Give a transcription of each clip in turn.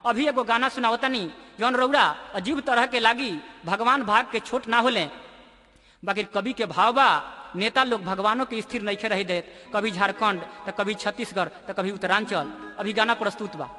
अभी एगो गाना सुनावतनी जौन रउरा अजीब तरह के लागी, भगवान भाग के छोट ना होले, बाकी कवि के भाव बा। नेता लोग भगवानों के स्थिर नहीं रही देत, कभी झारखंड तो कभी छत्तीसगढ़ तो कभी उत्तरांचल। अभी गाना प्रस्तुत बा।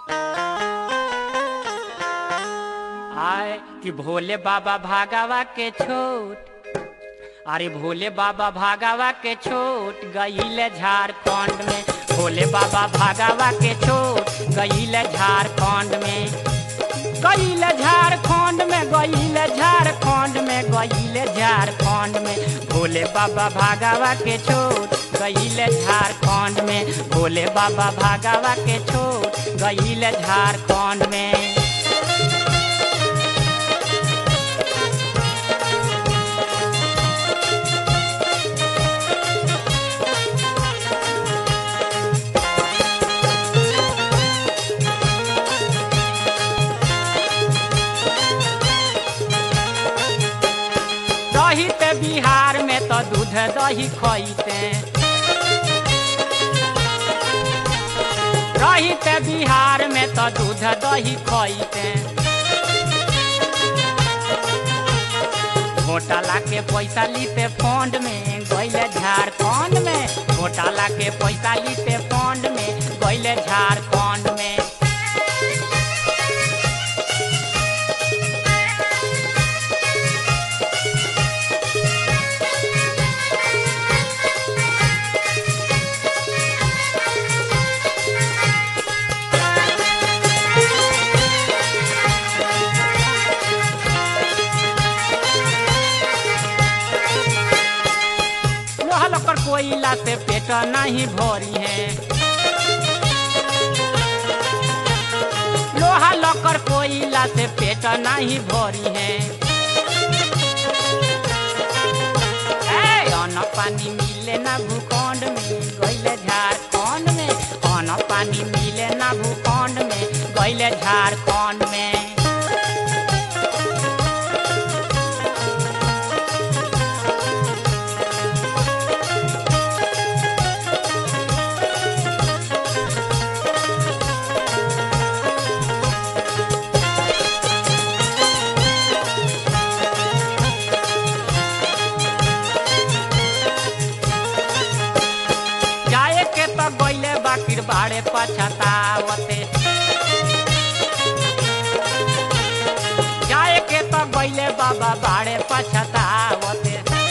आए कि भोले बाबा भागावा के छोट, अरे भोले बाबा भागावा के छोट गईले झारखंड में। भोले बाबा भागावा के छोट गईले झारखंड में, गईले झारखंड में, गईले झारखंड में, गईले झारखंड में। भोले बाबा भागावा के छोट गईले झारखंड में। भोले बाबा भागावा के छोट गईले झारखंड में। रहीते बिहार में तो दूध दही खइते, रहीते बिहार में तो दूध दही खइते। घोटाला के पैसा लीते फंड में गईले झारखंड में। घोटाला के पैसा लीते फंड में गईले झारखंड में। कोयला से पेट नहीं भरी है, लोहा लकर कोयला से पेट नहीं भरी है। अन्न पानी मिले ना भूखंड में गईले झारखंड में। अन्न पानी मिले ना भूखंड में गईले झारखंड में। बाड़े पछतावते जाए के तो गईले बाबा बाड़े पछतावते।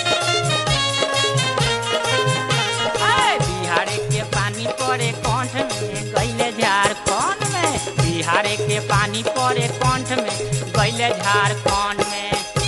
बिहार के पानी पड़े कंठ में गईले झारखंड में। बिहार के पानी पड़े कंठ में गईले झारखंड में।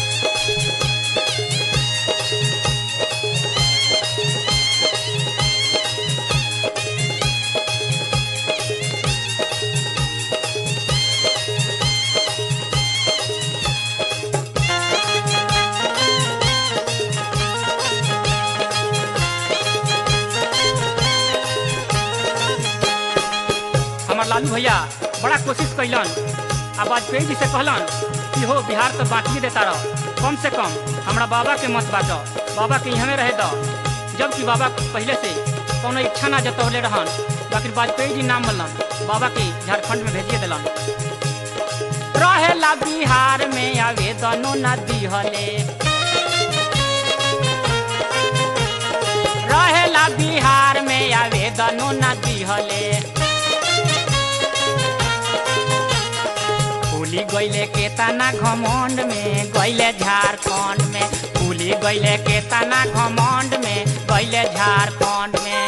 लालू भैया बड़ा कोशिश कैलन, अब वाजपेयी जी से कहलन कि हो बिहार तो बांटिए देता रह, कम से कम हमारा बाबा के मत बांटो, बाबा के यहाँ रहे दो। जबकि बाबा पहले से कोनो इच्छा ना जतौले रहन, बाकी वाजपेयी जी नाम बोलन, बाबा के झारखंड में भेजिए दिलन। रहेला बिहार में आवेदनो न दिहले, रहेला बिहार में आवेदनो न दिहले। फूली गईले के तना घमंड में गईले झारखंड में। फूली गईले के तना घमंड में गईले झारखंड में।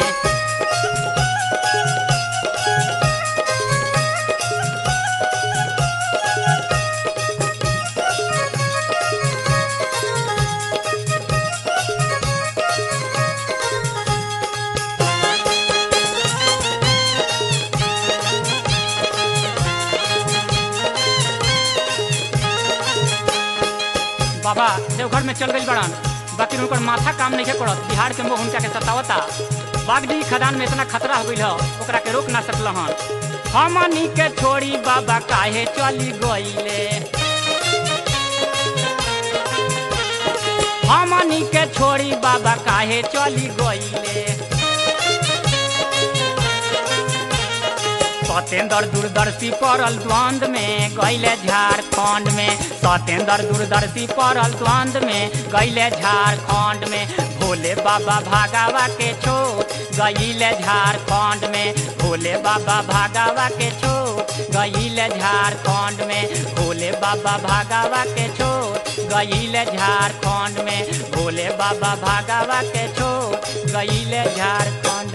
बाबा देवघर में चल गई बड़न, बाकी उनकर माथा काम नहीं करत। बिहार के मोह उनका के सतावता। बागडी खदान में इतना खतरा हो गई ओकरा के रोक ना सकल हन। हमनी के छोड़ी बाबा काहे चली गईले, हमनी के छोड़ी बाबा काहे चली गईले। सत्येंद्र दूरदर्शी पड़ल द्वंद में गईले झारखंड में। सत्येंद्र दूरदर्शी पड़ल द्वंद में गईले झारखंड में। भोले बाबा भागावा के छोट गईले झारखंड में। भोले बाबा भागावा के छोट गईले झारखंड में। भोले बाबा भागावा के छोट गईले झारखंड में। भोले बाबा भागावा के छोट गईले झारखंड।